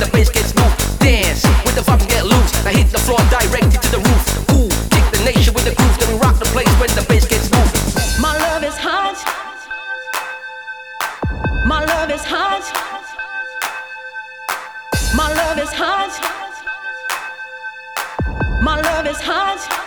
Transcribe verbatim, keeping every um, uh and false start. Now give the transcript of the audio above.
the bass gets moved. Dance with the vibes get loose. Now hit the floor directed to the roof. Ooh, kick the nation with the groove. Then we rock the place when the bass gets moved. My love is hot. My love is hot. My love is hot. My love is hot.